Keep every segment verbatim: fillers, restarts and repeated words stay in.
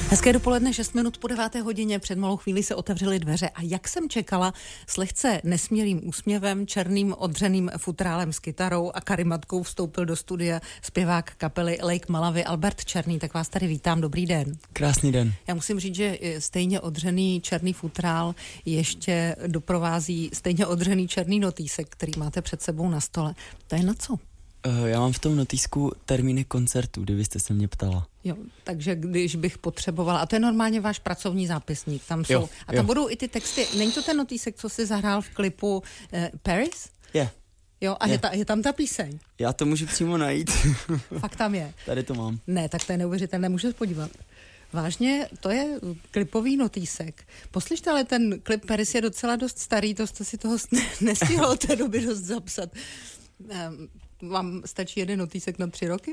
Hezké dopoledne, šest minut po deváté hodině, před malou chvíli se otevřely dveře a jak jsem čekala, s lehce nesmělým úsměvem, černým odřeným futrálem s kytarou a karimatkou vstoupil do studia zpěvák kapely Lake Malawi Albert Černý, tak vás tady vítám, dobrý den. Krásný den. Já musím říct, že stejně odřený černý futrál ještě doprovází stejně odřený černý notýsek, který máte před sebou na stole. To je na co? Já mám v tom notýsku termíny koncertů, kdybyste se mě ptala. Jo, takže když bych potřebovala, a to je normálně váš pracovní zápisník, tam jsou, jo, a tam jo. budou i ty texty, není to ten notýsek, co jsi zahrál v klipu eh, Paris? Je. Jo, a je. je, ta, je tam ta píseň? Já to můžu přímo najít. Fakt tam je? Tady to mám. Ne, tak to je neuvěřitelné, můžu se podívat. Vážně, to je klipový notýsek. Poslyšte, ale ten klip Paris je docela dost starý, to jste si toho nestihl od té doby dost zapsat. Um, vám stačí jeden notýsek na tři roky?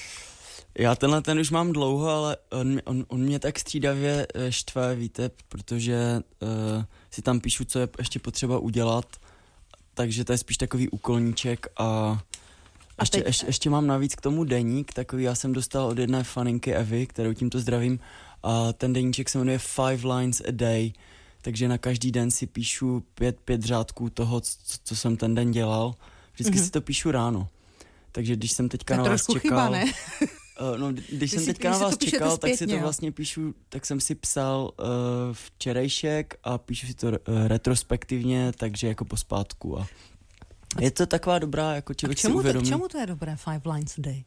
Já tenhle ten už mám dlouho, ale on, on, on mě tak střídavě štve, víte, protože uh, si tam píšu, co je ještě potřeba udělat, takže to je spíš takový úkolníček a, a ještě, ještě, ještě mám navíc k tomu deník, takový já jsem dostal od jedné faninky Evy, kterou tímto zdravím, a ten deníček se jmenuje Five Lines a Day, takže na každý den si píšu pět, pět řádků toho, co, co jsem ten den dělal. Vždycky mm-hmm. si to píšu ráno. Takže když jsem teďka na vás čekal... chyba, ne? uh, no, když jsem si, teďka na vás čekal, zpětně, tak si to jo? vlastně píšu, tak jsem si psal uh, včerejšek a píšu si to uh, retrospektivně, takže jako pospátku. A je to taková dobrá, jako člověk si uvědomí. K čemu to je dobré, Five Lines a Day?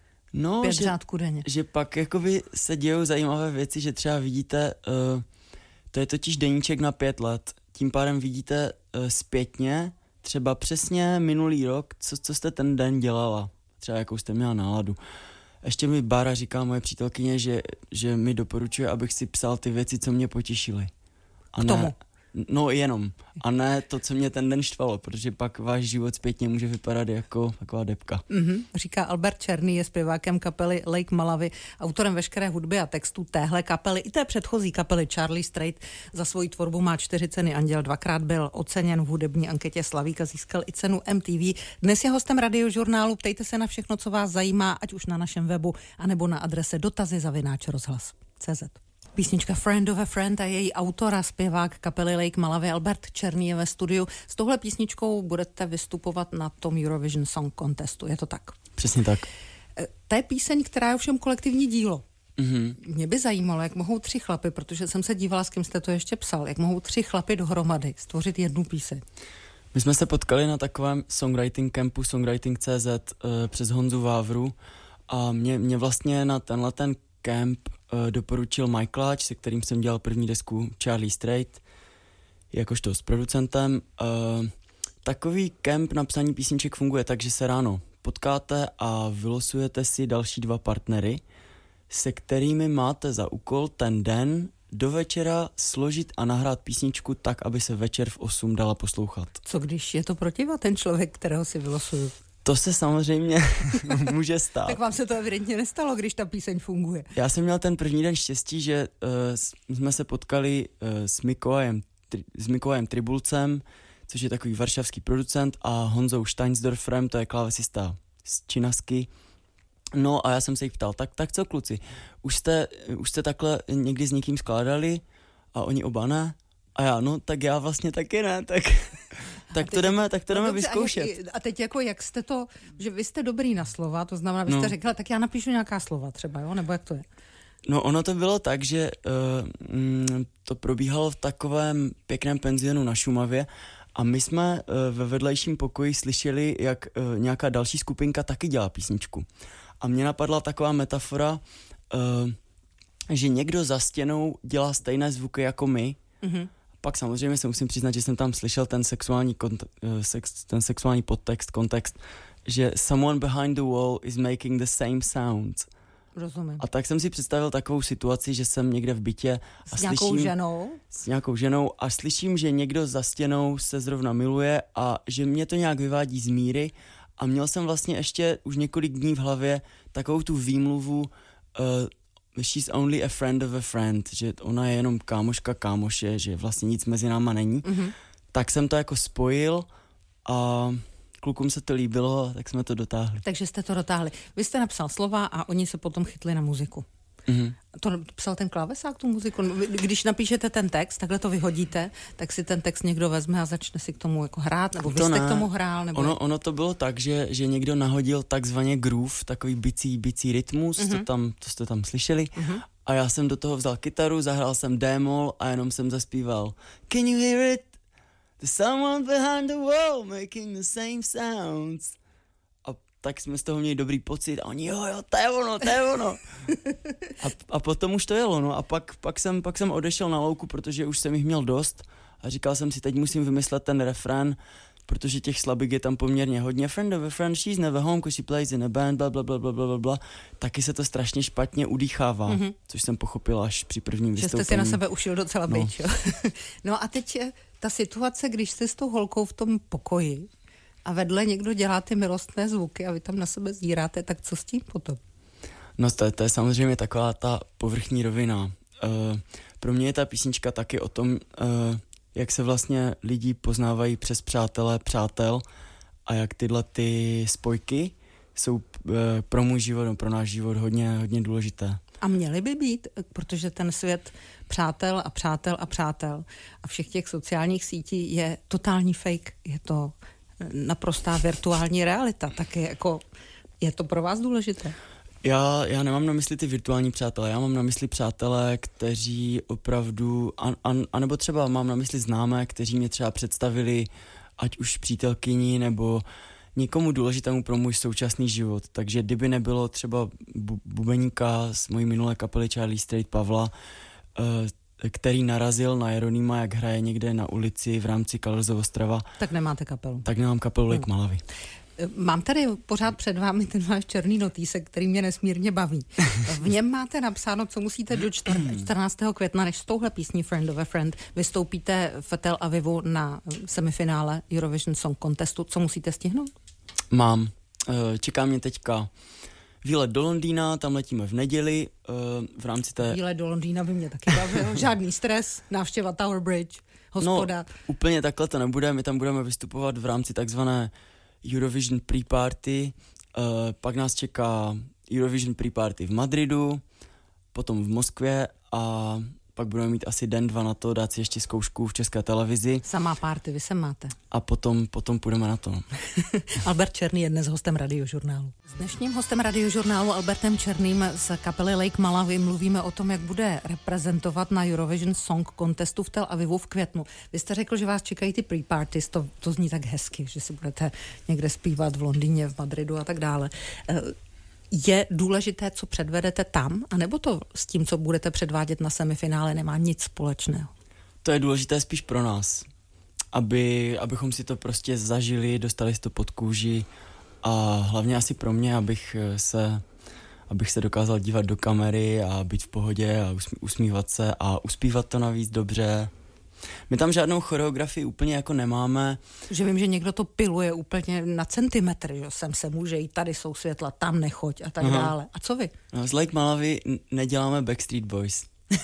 No, Pět že, řádků denně. Že pak jakoby se dějou zajímavé věci, že třeba vidíte, uh, to je totiž deníček na pět let, tím pádem vidíte uh, zpětně, třeba přesně minulý rok, co, co jste ten den dělala, třeba jakou jste měla náladu. Ještě mi Bára říká, moje přítelkyně, že, že mi doporučuje, abych si psal ty věci, co mě potěšily. A k tomu? Ne, no jenom. A ne to, co mě ten den štvalo, protože pak váš život zpětně může vypadat jako taková debka. Mm-hmm. Říká Albert Černý, je zpěvákem kapely Lake Malawi, autorem veškeré hudby a textů téhle kapely i té předchozí kapely Charlie Straight. Za svoji tvorbu má čtyři ceny Anděl, dvakrát byl oceněn v hudební anketě Slavík a získal i cenu M T V. Dnes je hostem Radiožurnálu, ptejte se na všechno, co vás zajímá, ať už na našem webu, anebo na adrese dotazy zavináč rozhlas tečka cé zet. Písnička Friend of a Friend a její autora, zpěvák kapely Lake Malawi Albert Černý je ve studiu. S touhle písničkou budete vystupovat na tom Eurovision Song Contestu, je to tak? Přesně tak. To je píseň, která je ovšem kolektivní dílo. Mm-hmm. Mě by zajímalo, jak mohou tři chlapy, protože jsem se dívala, s kým jste to ještě psal, jak mohou tři chlapy dohromady stvořit jednu píseň. My jsme se potkali na takovém songwriting campu songwriting tečka cé zet uh, přes Honzu Vávru a mě, mě vlastně na tenhle ten kemp uh, doporučil Michaeláč, se kterým jsem dělal první desku Charlie Straight, jakožto s producentem. Uh, takový kemp na psaní písniček funguje tak, že se ráno potkáte a vylosujete si další dva partnery, se kterými máte za úkol ten den do večera složit a nahrát písničku tak, aby se večer v osm dala poslouchat. Co když je to protiva ten člověk, kterého si vylosuju? To se samozřejmě může stát. Tak vám se to evidentně nestalo, když ta píseň funguje. Já jsem měl ten první den štěstí, že uh, jsme se potkali uh, s Mikołajem, tri, s Mikołajem Tribulcem, což je takový varšavský producent, a Honzou Steinsdorferem, to je klávesista z Činasky. No a já jsem se jich ptal, tak, tak co kluci, už jste, už jste takhle někdy s někým skládali a oni oba ne? A já, no tak já vlastně taky ne, tak, tak to jdeme, tak to jdeme no dobře, vyzkoušet. A, jak, a teď jako jak jste to, že vy jste dobrý na slova, to znamená, vy jste no. řekla, tak já napíšu nějaká slova třeba, jo, nebo jak to je? No ono to bylo tak, že uh, mm, to probíhalo v takovém pěkném penzionu na Šumavě a my jsme uh, ve vedlejším pokoji slyšeli, jak uh, nějaká další skupinka taky dělá písničku. A mně napadla taková metafora, uh, že někdo za stěnou dělá stejné zvuky jako my. Mm-hmm. Pak samozřejmě se musím přiznat, že jsem tam slyšel ten sexuální, kont- uh, sex, ten sexuální podtext, kontext, že someone behind the wall is making the same sounds. Rozumím. A tak jsem si představil takovou situaci, že jsem někde v bytě a s nějakou slyším, ženou? S nějakou ženou a slyším, že někdo za stěnou se zrovna miluje a že mě to nějak vyvádí z míry a měl jsem vlastně ještě už několik dní v hlavě takovou tu výmluvu uh, she's only a friend of a friend, že ona je jenom kámoška kámoše, že vlastně nic mezi náma není. Mm-hmm. Tak jsem to jako spojil a klukům se to líbilo, tak jsme to dotáhli. Takže jste to dotáhli. Vy jste napsal slova a oni se potom chytli na muziku. Mm-hmm. To psal ten klávesák tu muziku? Když napíšete ten text, takhle to vyhodíte, tak si ten text někdo vezme a začne si k tomu jako hrát, nebo vy to jste ne. k tomu hrál? Nebo... Ono, ono to bylo tak, že, že někdo nahodil takzvaně groove, takový bicí, bicí rytmus, mm-hmm. to, tam, to jste tam slyšeli. Mm-hmm. A já jsem do toho vzal kytaru, zahrál jsem démol a jenom jsem zaspíval Can you hear it? There's someone behind the wall making the same sounds. A tak jsme z toho měli dobrý pocit a oni jo, jo, to je ono, to je ono. A, a potom už to jelo, no a pak, pak, jsem, pak jsem odešel na louku, protože už jsem jich měl dost a říkal jsem si, teď musím vymyslet ten refrén, protože těch slabik je tam poměrně hodně. Friend of a friend, she's never home, cause she plays in a band, bla, bla, bla, bla, bla, bla. Taky se to strašně špatně udýchává, mm-hmm. což jsem pochopil až při prvním že vystoupení. Že jste si na sebe ušil docela no. bič, jo. No a teď ta situace, když jste s tou holkou v tom pokoji a vedle někdo dělá ty milostné zvuky a vy tam na sebe zíráte, tak co s tím potom? No to, to je samozřejmě taková ta povrchní rovina. Uh, pro mě je ta písnička taky o tom, uh, jak se vlastně lidi poznávají přes přátelé přátel a jak tyhle ty spojky jsou uh, pro můj život, no, pro náš život hodně, hodně důležité. A měly by být, protože ten svět přátel a přátel a přátel a všech těch sociálních sítí je totální fake, je to naprostá virtuální realita, tak je, jako, je to pro vás důležité? Já, já nemám na mysli ty virtuální přátelé, já mám na mysli přátelé, kteří opravdu, a, a, anebo třeba mám na mysli známé, kteří mě třeba představili, ať už přítelkyni, nebo někomu důležitému pro můj současný život. Takže kdyby nebylo třeba bu- bubeníka z mojí minulé kapely Charlie Straight Pavla, uh, který narazil na Jeronýma, jak hraje někde na ulici v rámci Colors of Ostrava. Tak nemáte kapelu. Tak nemám kapelu Lake hmm. Malawi. Mám tady pořád před vámi ten váš černý notýsek, který mě nesmírně baví. V něm máte napsáno, co musíte do čtrnáctého května, než s touhle písní Friend of a Friend vystoupíte v Tel Avivu na semifinále Eurovision Song Contestu. Co musíte stihnout? Mám. Čeká mě teďka výlet do Londýna, tam letíme v neděli v rámci té... Výlet do Londýna by mě taky bavil. Žádný stres, návštěva Tower Bridge, hospoda. No, úplně takhle to nebude, my tam budeme vystupovat v rámci takzvané Eurovision Pre-Party, uh, pak nás čeká Eurovision Pre-Party v Madridu, potom v Moskvě a pak budeme mít asi den, dva na to, dát si ještě zkoušku v České televizi. Samá party, vy se máte. A potom, potom půjdeme na to. Albert Černý je dnes hostem Radiožurnálu. S dnešním hostem Radiožurnálu Albertem Černým z kapely Lake Malawi mluvíme o tom, jak bude reprezentovat na Eurovision Song Contestu v Tel Avivu v květnu. Vy jste řekl, že vás čekají ty pre-parties, to, to zní tak hezky, že si budete někde zpívat v Londýně, v Madridu a tak dále. Je důležité, co předvedete tam, anebo to s tím, co budete předvádět na semifinále, nemá nic společného? To je důležité spíš pro nás, aby, abychom si to prostě zažili, dostali si to pod kůži a hlavně asi pro mě, abych se, abych se dokázal dívat do kamery a být v pohodě a usmívat se a uspívat to navíc dobře. My tam žádnou choreografii úplně jako nemáme. Že vím, že někdo to piluje úplně na centimetr, že sem se může jít, tady jsou světla, tam nechoď a tak Aha. dále. A co vy? No, z Lake Malawi neděláme Backstreet Boys.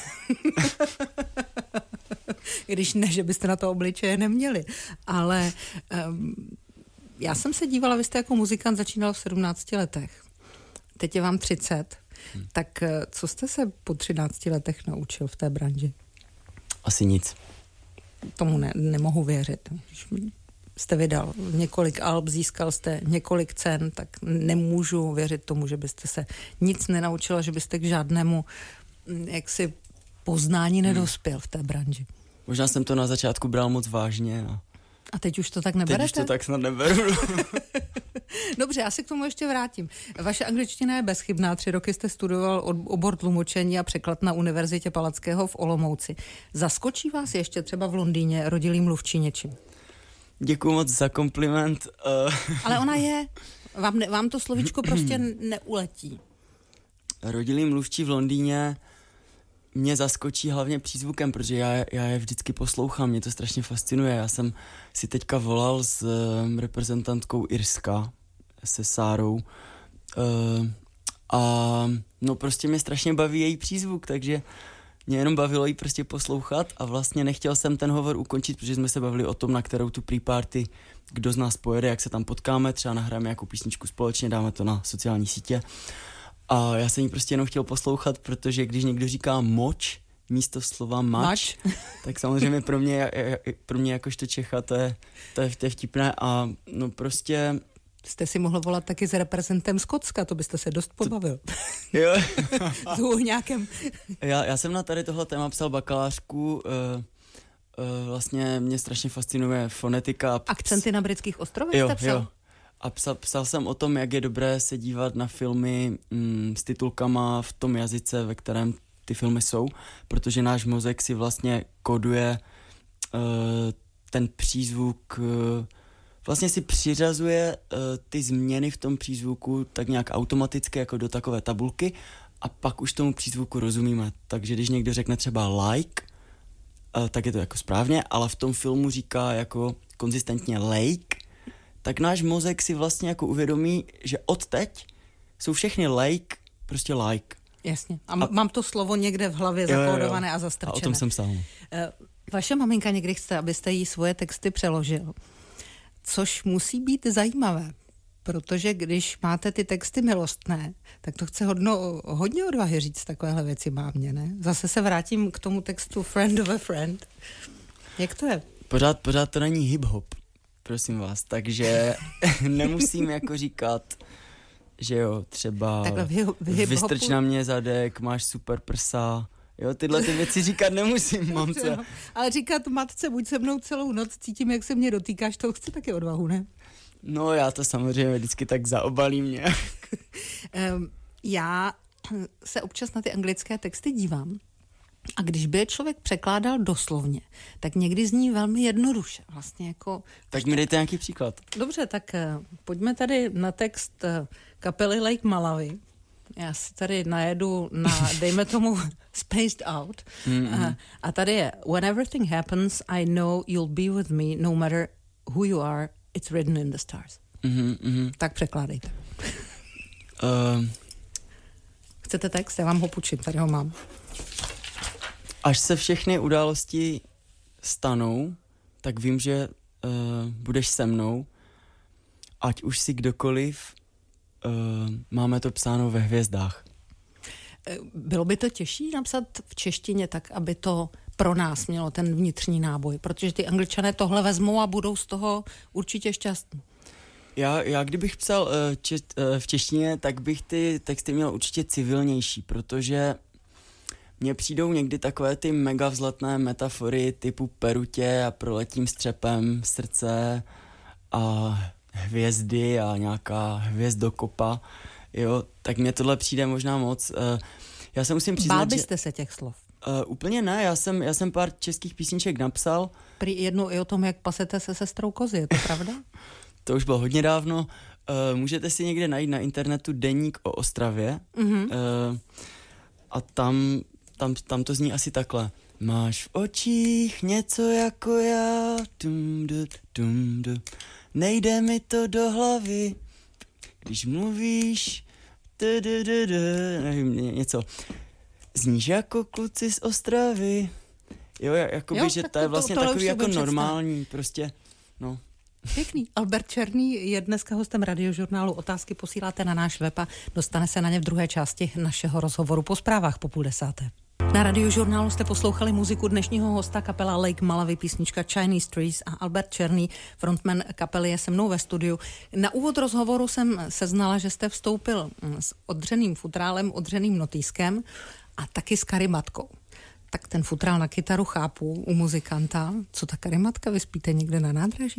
Když ne, že byste na to obličeje neměli. Ale um, já jsem se dívala, vy jste jako muzikant začínal v sedmnácti letech. Teď je vám třicet. Hmm. Tak co jste se po třinácti letech naučil v té branži? Asi nic. Tomu ne, nemohu věřit. Jste vydal několik alb, získal jste několik cen, tak nemůžu věřit tomu, že byste se nic nenaučila, že byste k žádnému jaksi poznání nedospěl v té branži. Možná jsem to na začátku bral moc vážně. No. A teď už to tak neberete? Teď už to tak snad neberu. Dobře, já se k tomu ještě vrátím. Vaše angličtina je bezchybná. Tři roky jste studoval obor tlumočení a překlad na Univerzitě Palackého v Olomouci. Zaskočí vás ještě třeba v Londýně rodilý mluvčí něčím? Děkuju moc za kompliment. Uh... Ale ona je. Vám, ne, vám to slovíčko prostě neuletí. Rodilý mluvčí v Londýně mě zaskočí hlavně přízvukem, protože já, já je vždycky poslouchám, mě to strašně fascinuje. Já jsem si teďka volal s um, reprezentantkou Irska, se Sárou uh, a no prostě mě strašně baví její přízvuk, takže mě jenom bavilo jí prostě poslouchat a vlastně nechtěl jsem ten hovor ukončit, protože jsme se bavili o tom, na kterou tu pre-party, kdo z nás pojede, jak se tam potkáme, třeba nahráme nějakou písničku společně, dáme to na sociální sítě. A já jsem ji prostě jenom chtěl poslouchat, protože když někdo říká moč místo slova mač, mač. tak samozřejmě pro mě, pro mě jakožto Čecha to je, to je, to je vtipné a no prostě... Jste si mohl volat taky s reprezentem Skotska, to byste se dost pobavil. To, jo. S Uhňákem. já, já jsem na tady tohle téma psal bakalářku, uh, uh, vlastně mě strašně fascinuje fonetika. Akcenty na britských ostrovech jste psal? Jo. A psal, psal jsem o tom, jak je dobré se dívat na filmy mm, s titulkama v tom jazyce, ve kterém ty filmy jsou, protože náš mozek si vlastně koduje uh, ten přízvuk, uh, vlastně si přiřazuje uh, ty změny v tom přízvuku tak nějak automaticky jako do takové tabulky a pak už tomu přízvuku rozumíme. Takže když někdo řekne třeba like, uh, tak je to jako správně, ale v tom filmu říká jako konzistentně lake, tak náš mozek si vlastně jako uvědomí, že odteď jsou všechny like prostě like. Jasně. A, a mám to slovo někde v hlavě zakódované a zastrčené. A o tom jsem psal. Vaše maminka někdy chce, abyste jí svoje texty přeložil, což musí být zajímavé, protože když máte ty texty milostné, tak to chce hodno, hodně odvahy říct takovéhle věci mámě, ne? Zase se vrátím k tomu textu Friend of a Friend. Jak to je? Pořád, pořád to není hip-hop, prosím vás, takže nemusím jako říkat... že jo, třeba vystrč na mě zadek, máš super prsa, jo, tyhle ty věci říkat nemusím, mamce. No, ale říkat matce, buď se mnou celou noc, cítím, jak se mě dotýkáš, to chce taky odvahu, ne? No, já to samozřejmě vždycky tak zaobalím nějak. um, já se občas na ty anglické texty dívám a když by je člověk překládal doslovně, tak někdy zní velmi jednoduše. Vlastně jako... Tak mi dejte nějaký příklad. Dobře, tak uh, pojďme tady na text uh, kapely Lake Malawi. Já si tady najedu na, dejme tomu, Spaced Out. Mm-hmm. Uh, a tady je When everything happens, I know you'll be with me, no matter who you are, it's written in the stars. Mm-hmm, mm-hmm. Tak překládejte. Uh... Chcete text? Já vám ho půjčím, tady ho mám. Až se všechny události stanou, tak vím, že uh, budeš se mnou, ať už si kdokoliv, uh, máme to psáno ve hvězdách. Bylo by to těžší napsat v češtině tak, aby to pro nás mělo ten vnitřní náboj, protože ty Angličané tohle vezmou a budou z toho určitě šťastní. Já, já kdybych psal uh, če, uh, v češtině, tak bych ty texty měl určitě civilnější, protože mně přijdou někdy takové ty mega vzletné metafory typu perutě a proletím střepem srdce a hvězdy a nějaká hvězdokopa, jo, tak mně tohle přijde možná moc. Uh, já se musím přiznat, Bál byste že, se těch slov? Uh, úplně ne, já jsem, já jsem pár českých písniček napsal. Prý jednou i o tom, jak pasete se sestrou kozy, je to pravda? To už bylo hodně dávno. Uh, můžete si někde najít na internetu deník o Ostravě mm-hmm. uh, a tam, tam, tam to zní asi takhle. Máš v očích něco jako já, dum, dum, dum, dum. Nejde mi to do hlavy, když mluvíš, du, du, du, du, nevím, něco. Zníš jako kluci z Ostravy. Jo, jakoby, jo, že to je vlastně to, to, takový jako normální, představ. Prostě, no. Pěkný. Albert Černý je dneska hostem Radiožurnálu. Otázky posíláte na náš web a dostane se na ně v druhé části našeho rozhovoru po zprávách po půl desáté. Na Radiožurnálu jste poslouchali muziku dnešního hosta, kapela Lake Malawi, písnička Chinese Trees a Albert Černý, frontman kapely, je se mnou ve studiu. Na úvod rozhovoru jsem seznala, že jste vstoupil s odřeným futrálem, odřeným notýskem a taky s karimatkou. Tak ten futrál na kytaru chápu u muzikanta. Co ta karimatka? Vy spíte někde na nádraží?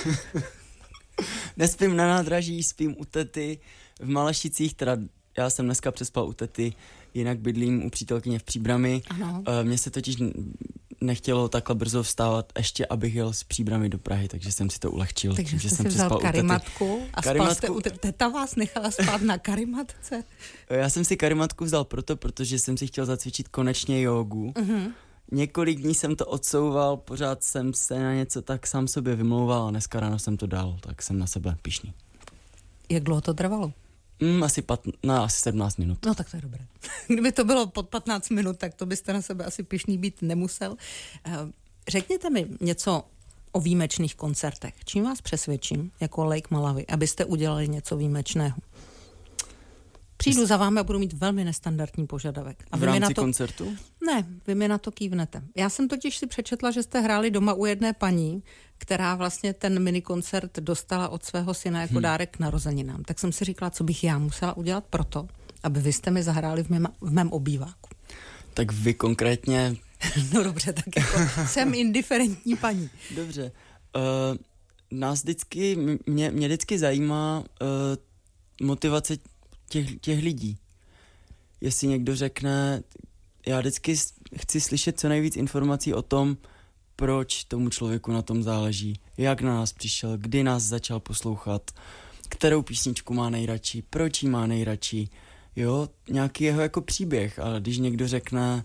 Nespím na nádraží, spím u tety v Malešicích, teda já jsem dneska přespal u tety, jinak bydlím u přítelkyně v Příbrami. Ano. Mně se totiž nechtělo takhle brzo vstávat, ještě abych jel z Příbramy do Prahy, takže jsem si to ulehčil. Takže že jste jsem si vzal karimatku a karimatku... spal jste u tety. Teta vás nechala spát na karimatce? Já jsem si karimatku vzal proto, protože jsem si chtěl zacvičit konečně jógu. Uh-huh. Několik dní jsem to odsouval, pořád jsem se na něco tak sám sobě vymlouval a dneska ráno jsem to dal, tak jsem na sebe pyšný. Jak dlouho to trvalo? Mm, asi, pat, no, asi sedmnáct minut. No tak to je dobré. Kdyby to bylo pod patnáct minut, tak to byste na sebe asi pyšný být nemusel. Řekněte mi něco o výjimečných koncertech. Čím vás přesvědčím jako Lake Malawi, abyste udělali něco výjimečného? Přijdu za vámi a budu mít velmi nestandardní požadavek. A v vy rámci mi na to... koncertu? Ne, vy mi na to kývnete. Já jsem totiž si přečetla, že jste hráli doma u jedné paní, která vlastně ten minikoncert dostala od svého syna jako hmm. dárek k narozeninám. Tak jsem si říkala, co bych já musela udělat proto, aby vy jste mi zahráli v mém, v mém obýváku. Tak vy konkrétně... No dobře, tak jako jsem indiferentní paní. Dobře. Uh, nás vždycky, mě, mě vždycky zajímá uh, motivace těch, těch lidí. Jestli někdo řekne, já vždycky chci slyšet co nejvíc informací o tom, proč tomu člověku na tom záleží, jak na nás přišel, kdy nás začal poslouchat, kterou písničku má nejradši, proč ji má nejradši, jo, nějaký jeho jako příběh, ale když někdo řekne,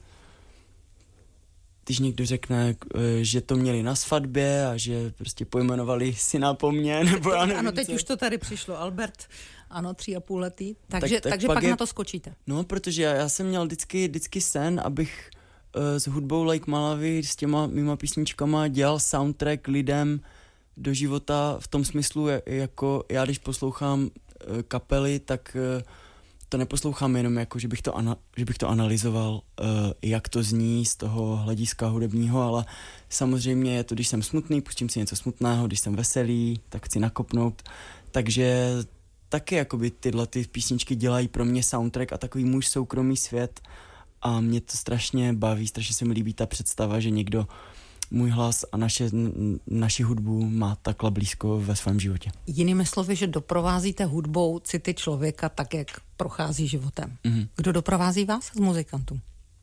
když někdo řekne, že to měli na svatbě a že prostě pojmenovali syna po mně, nebo já nevím. Ano, teď co. už to tady přišlo, Albert, ano, tři a půl letý, takže, tak, tak takže pak, pak je, na to skočíte. No, protože já, já jsem měl vždycky, vždycky sen, abych uh, s hudbou Lake Malawi, s těma mýma písničkama dělal soundtrack lidem do života v tom smyslu, jako já když poslouchám uh, kapely, tak uh, to neposlouchám jenom jako, že bych to, ana- že bych to analyzoval, uh, jak to zní z toho hlediska hudebního, ale samozřejmě je to, když jsem smutný, pustím si něco smutného, když jsem veselý, tak chci nakopnout, takže taky jakoby tyhle ty písničky dělají pro mě soundtrack a takový můj soukromý svět a mě to strašně baví, strašně se mi líbí ta představa, že někdo můj hlas a naše, naši hudbu má takhle blízko ve svém životě. Jinými slovy, že doprovázíte hudbou city člověka tak, jak prochází životem. Mm-hmm. Kdo doprovází vás z muzikantů?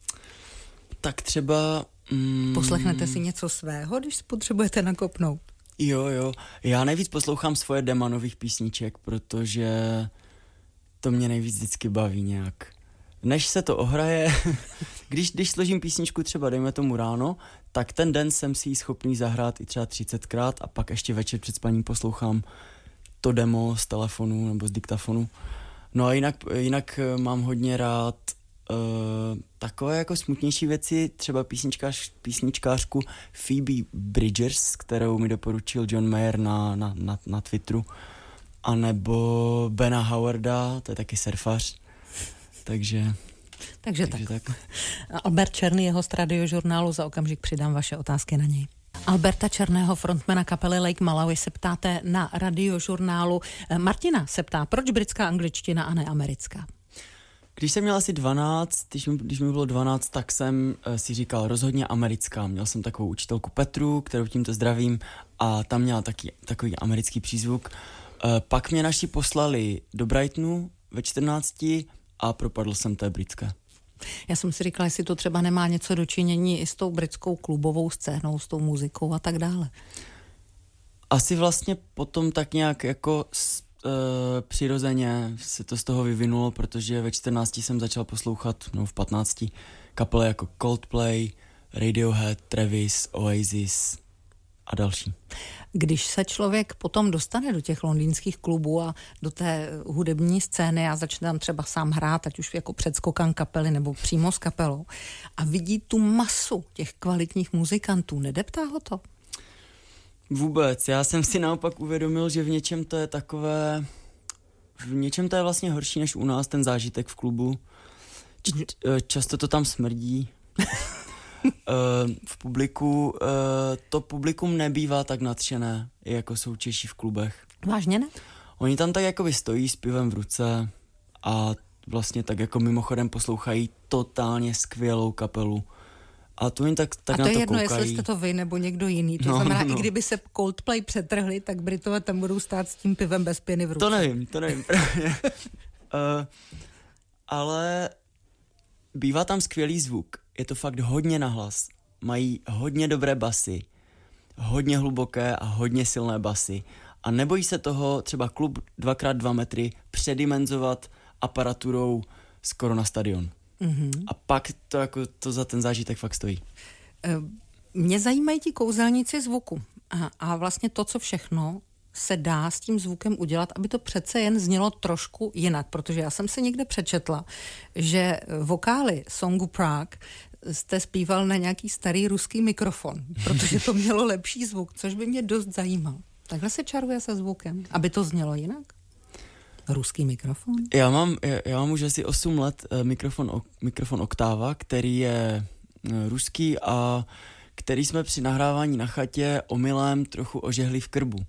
Tak třeba... Mm, Poslechnete si něco svého, když potřebujete nakopnout? Jo, jo. Já nejvíc poslouchám svoje dema nových písniček, protože to mě nejvíc vždycky baví nějak. Než se to ohraje, když, když složím písničku třeba dejme tomu ráno, tak ten den jsem si ji schopný zahrát i třeba třicetkrát a pak ještě večer před spaním poslouchám to demo z telefonu nebo z diktafonu. No a jinak, jinak mám hodně rád uh, takové jako smutnější věci, třeba písničkář, písničkářku Phoebe Bridgers, kterou mi doporučil John Mayer na, na, na, na Twitteru, anebo Bena Howarda, to je taky surfař. Takže, takže, takže tak. tak. Albert Černý, jeho z Radiožurnálu, za okamžik přidám vaše otázky na něj. Alberta Černého, frontmana kapely Lake Malawi, se ptáte na Radiožurnálu. Martina se ptá, proč britská angličtina a ne americká? Když jsem měl asi dvanáct, když mi, když mi bylo dvanáct, tak jsem uh, si říkal rozhodně americká. Měl jsem takovou učitelku Petru, kterou tímto zdravím, a tam měla taky, takový americký přízvuk. Uh, pak mě naši poslali do Brightonu ve čtrnácti a propadl jsem té britské. Já jsem si říkala, jestli to třeba nemá něco dočinění i s tou britskou klubovou scénou, s tou muzikou a tak dále. Asi vlastně potom tak nějak jako uh, přirozeně se to z toho vyvinulo, protože ve čtrnácti jsem začal poslouchat, no v patnácti, kapely jako Coldplay, Radiohead, Travis, Oasis a další. Když se člověk potom dostane do těch londýnských klubů a do té hudební scény a začne tam třeba sám hrát, ať už jako předskokan kapely nebo přímo s kapelou, a vidí tu masu těch kvalitních muzikantů, nedeptá ho to? Vůbec. Já jsem si naopak uvědomil, že v něčem to je takové... V něčem to je vlastně horší než u nás, ten zážitek v klubu. Č- často to tam smrdí. V publiku to publikum nebývá tak nadšené, jako jsou Češi v klubech. Vážně ne? Oni tam tak jako stojí s pivem v ruce a vlastně tak jako mimochodem poslouchají totálně skvělou kapelu. A to jim tak, tak a to na to je jedno, koukají. Jestli jste to vy nebo někdo jiný. To no, znamená, no. i kdyby se Coldplay přetrhli, tak Britové tam budou stát s tím pivem bez pěny v ruce. To nevím, to nevím. uh, ale bývá tam skvělý zvuk. Je to fakt hodně nahlas. Mají hodně dobré basy, hodně hluboké a hodně silné basy. A nebojí se toho třeba klub dva krát dva metry předimenzovat aparaturou skoro na stadion. Mm-hmm. A pak to, jako, to za ten zážitek fakt stojí. Mě zajímají ti kouzelníci zvuku. A, a vlastně to, co všechno se dá s tím zvukem udělat, aby to přece jen znělo trošku jinak. Protože já jsem si někde přečetla, že vokály songu Prague jste zpíval na nějaký starý ruský mikrofon, protože to mělo lepší zvuk, což by mě dost zajímalo. Takhle se čaruje se zvukem, aby to znělo jinak? Ruský mikrofon? Já mám, já, já mám už asi osm let uh, mikrofon, mikrofon Octava, který je uh, ruský a který jsme při nahrávání na chatě omylem trochu ožehli v krbu.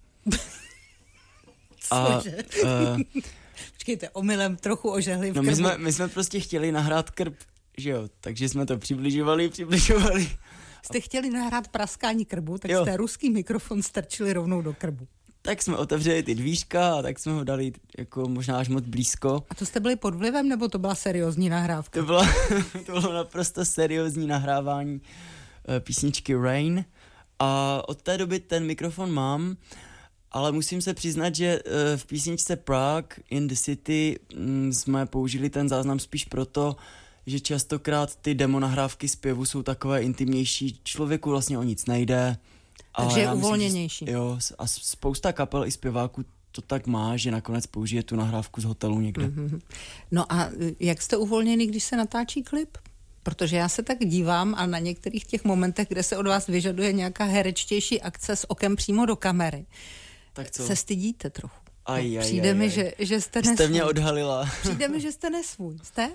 Cože? Uh, Počkejte, omylem trochu ožehli v no krbu. My jsme, my jsme prostě chtěli nahrát krb, že jo, takže jsme to přibližovali, přibližovali. Jste chtěli nahrát praskání krbu, tak jo. jste ruský mikrofon strčili rovnou do krbu. Tak jsme otevřeli ty dvířka a tak jsme ho dali jako možná až moc blízko. A to jste byli pod vlivem, nebo to byla seriózní nahrávka? To bylo, to bylo naprosto seriózní nahrávání uh, písničky Rain a od té doby ten mikrofon mám, ale musím se přiznat, že uh, v písničce Prague in the City um, jsme použili ten záznam spíš proto, že častokrát ty demo nahrávky zpěvu jsou takové intimnější, člověku vlastně o nic nejde. Takže je uvolněnější. Myslím, jo, a spousta kapel i zpěváků to tak má, že nakonec použije tu nahrávku z hotelu někde. Mm-hmm. No a jak jste uvolněný, když se natáčí klip? Protože já se tak dívám a na některých těch momentech, kde se od vás vyžaduje nějaká herečtější akce s okem přímo do kamery, tak co? Se stydíte trochu. Aj, aj, Přijde aj, mi, aj. Že, že jste nesvůj. Jste mě odhalila. Přijde mi, že jste nesvůj. Jste?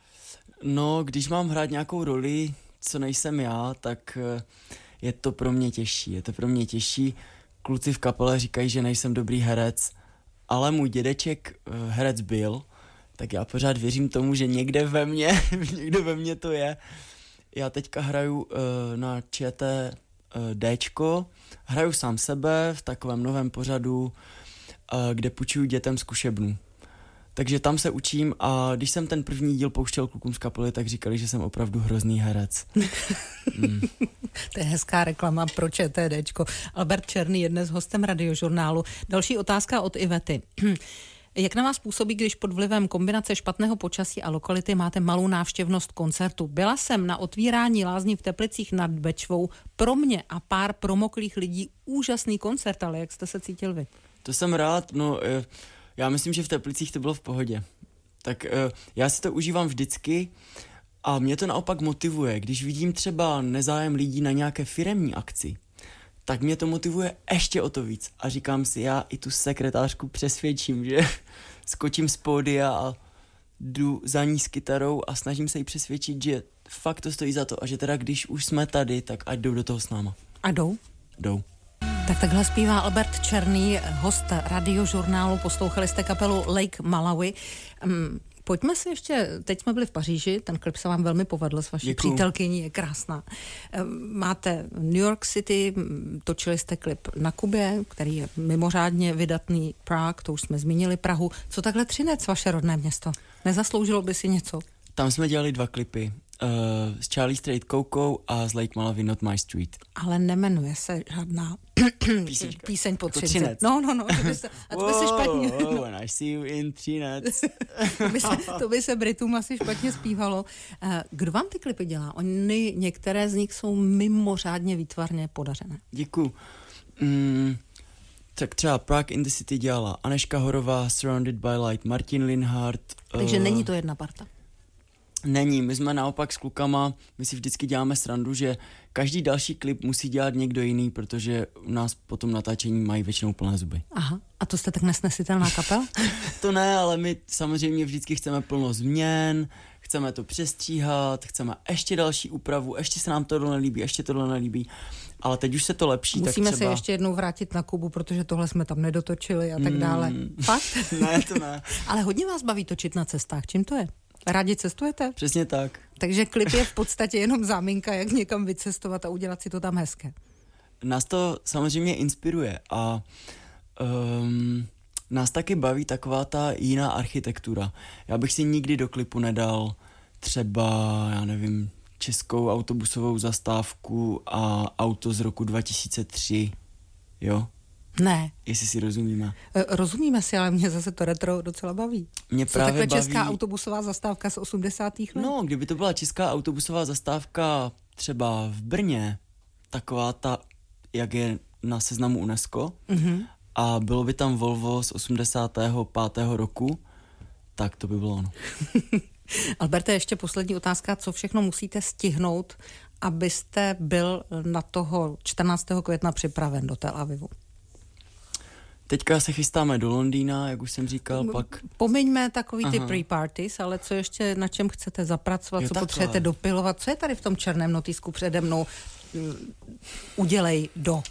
No, když mám hrát nějakou roli, co nejsem já, tak je to pro mě těžší. Je to pro mě těžší. Kluci v kapele říkají, že nejsem dobrý herec, ale můj dědeček herec byl, tak já pořád věřím tomu, že někde ve mně, někde ve mně to je. Já teďka hraju uh, na ČT uh, Dčko, hraju sám sebe v takovém novém pořadu, uh, kde půjčuju dětem zkušebnu. Takže tam se učím a když jsem ten první díl pouštěl klukům z kapely, tak říkali, že jsem opravdu hrozný herec. Mm. To je hezká reklama pro ČTDčko. Albert Černý je dnes hostem Radiožurnálu. Další otázka od Ivety. Jak na vás působí, když pod vlivem kombinace špatného počasí a lokality máte malou návštěvnost koncertu? Byla jsem na otvírání lázní v Teplicích nad Bečvou. Pro mě a pár promoklých lidí úžasný koncert, ale jak jste se cítil vy? To jsem rád, no... Je... Já myslím, že v Teplicích to bylo v pohodě. Tak uh, já si to užívám vždycky a mě to naopak motivuje. Když vidím třeba nezájem lidí na nějaké firemní akci, tak mě to motivuje ještě o to víc. A říkám si, já i tu sekretářku přesvědčím, že skočím z pódia a jdu za ní s kytarou a snažím se jí přesvědčit, že fakt to stojí za to a že teda když už jsme tady, tak ať jdou do toho s náma. A jdou? Jdou. Tak takhle zpívá Albert Černý, host Radiožurnálu. Poslouchali jste kapelu Lake Malawi. Um, pojďme si ještě, teď jsme byli v Paříži, ten klip se vám velmi povedl s vaší Děkuju. přítelkyní, je krásná. Um, máte New York City, točili jste klip na Kubě, který je mimořádně vydatný, Prague, to už jsme zmínili, Prahu. Co takhle Třinec, vaše rodné město? Nezasloužilo by si něco? Tam jsme dělali dva klipy. Uh, s Charlie Straight Coco a z Lake Malawi Not My Street. Ale nemenuje se žádná Písnička. Píseň po jako Třinec. No, no, no, to by se, a to by se špatně... Wow, when I see you in Třinec. to, by se, to by se Britům asi špatně zpívalo. Kdo vám ty klipy dělá? Oni, některé z nich jsou mimořádně výtvarně podařené. Děkuju. Mm, tak třeba Prague in the City dělala Anežka Horová, Surrounded by Light, Martin Linhardt. Takže uh, není to jedna parta? Není, my jsme naopak s klukama, my si vždycky děláme srandu, že každý další klip musí dělat někdo jiný, protože u nás po tom natáčení mají většinou plné zuby. Aha, a to jste tak nesnesitelná kapela? To ne, ale my samozřejmě vždycky chceme plno změn, chceme to přestříhat, chceme ještě další úpravu, ještě se nám tohle nelíbí, ještě tohle nelíbí, ale teď už se to lepší. Musíme tak třeba... se ještě jednou vrátit na Kubu, protože tohle jsme tam nedotočili a tak dále. Mm. Fakt? Ne, to ne. Ale hodně vás baví točit na cestách, čím to je? Rádi cestujete? Přesně tak. Takže klip je v podstatě jenom záminka, jak někam vycestovat a udělat si to tam hezké. Nás to samozřejmě inspiruje a um, nás taky baví taková ta jiná architektura. Já bych si nikdy do klipu nedal třeba, já nevím, českou autobusovou zastávku a auto z roku dva tisíce tři, jo? Ne. Jestli si rozumíme. Rozumíme si, ale mě zase to retro docela baví. Mě Co právě takhle baví... česká autobusová zastávka z osmdesátých let? No, kdyby to byla česká autobusová zastávka třeba v Brně, taková ta, jak je na seznamu UNESCO, mm-hmm. a bylo by tam Volvo z osmdesátého pátého roku, tak to by bylo ono. Alberte, ještě poslední otázka. Co všechno musíte stihnout, abyste byl na toho čtrnáctého května připraven do Tel Avivu? Teďka se chystáme do Londýna, jak už jsem říkal, pak... Pomiňme takový ty Aha. pre-parties, ale co ještě, na čem chcete zapracovat, Jo, co takhle. potřebujete dopilovat, co je tady v tom černém notýsku přede mnou? Udělej do.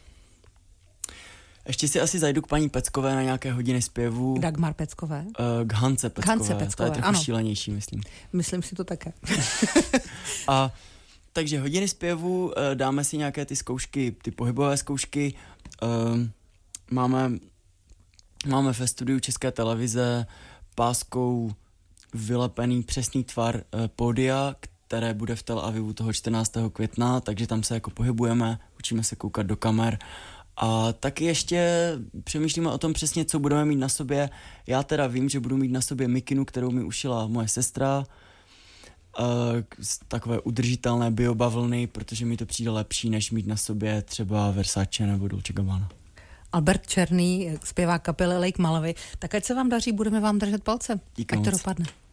Ještě si asi zajdu k paní Peckové na nějaké hodiny zpěvu. Dagmar Peckové? Uh, k Hance Peckové. Hance Peckové, to je trochu ano. šílenější, myslím. Myslím si to také. A takže hodiny zpěvu, uh, dáme si nějaké ty zkoušky, ty pohybové zkoušky. Uh, máme, máme ve studiu České televize páskou vylepený přesný tvar uh, pódia, které bude v Tel Avivu toho čtrnáctého května, takže tam se jako pohybujeme, učíme se koukat do kamer. A taky ještě přemýšlíme o tom přesně, co budeme mít na sobě. Já teda vím, že budu mít na sobě mikinu, kterou mi ušila moje sestra, z takové udržitelné biobavlny, protože mi to přijde lepší, než mít na sobě třeba Versace nebo Dolce Gabbana. Albert Černý, zpěvák kapely Lake Malawi. Tak ať se vám daří, budeme vám držet palce. Díky ať to moc. dopadne.